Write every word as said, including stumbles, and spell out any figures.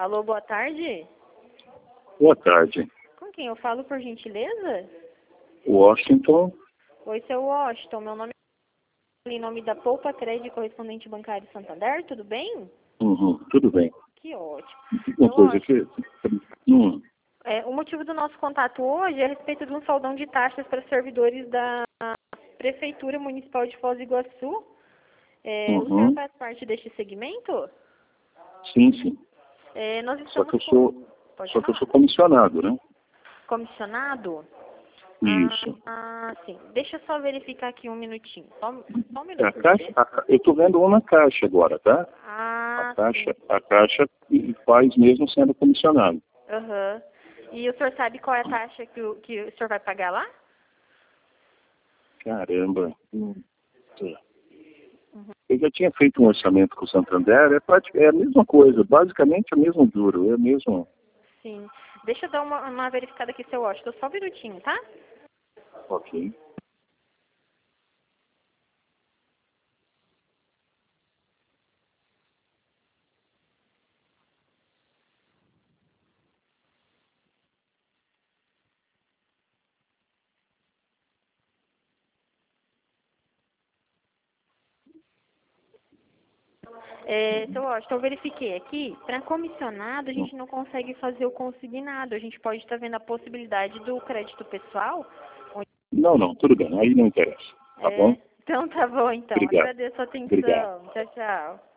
Alô, boa tarde. Boa tarde. Com quem eu falo, por gentileza? Washington. Oi, seu Washington. Meu nome é em nome da Poupa Crédito, correspondente bancário Santander, tudo bem? Uhum, tudo bem. Que ótimo. Uma Seu coisa que... Hum, É, o motivo do nosso contato hoje é a respeito de um saldão de taxas para servidores da Prefeitura Municipal de Foz do Iguaçu. É, O senhor uhum, faz parte deste segmento? sim, sim. É, nós Só estamos que eu com... sou, Pode só que eu falar? sou comissionado, né? Comissionado? Isso. Ah, ah, sim. Deixa eu só verificar aqui um minutinho. Só, só um É, minuto, a por caixa, gentileza. a ca- eu estou vendo uma caixa agora, tá? A Ah, caixa, sim. a caixa faz mesmo sendo comissionado. Aham. E o senhor sabe qual é a taxa que o, que o senhor vai pagar lá? Caramba. Hum, tá. Eu já tinha feito um orçamento com o Santander, é, prati- é a mesma coisa, basicamente é o mesmo juro, é o mesmo... Sim. Deixa eu dar uma, uma verificada aqui, seu Washington. Só um minutinho, tá? Ok. É, seu Washington, eu verifiquei aqui. Para comissionado, a Hum. gente não consegue fazer o consignado. A gente pode estar vendo a possibilidade do crédito pessoal. Não, não, tudo bem, aí não interessa. Tá É, bom? então tá bom, então. Obrigado. Agradeço a Obrigado. atenção. Tchau, tchau.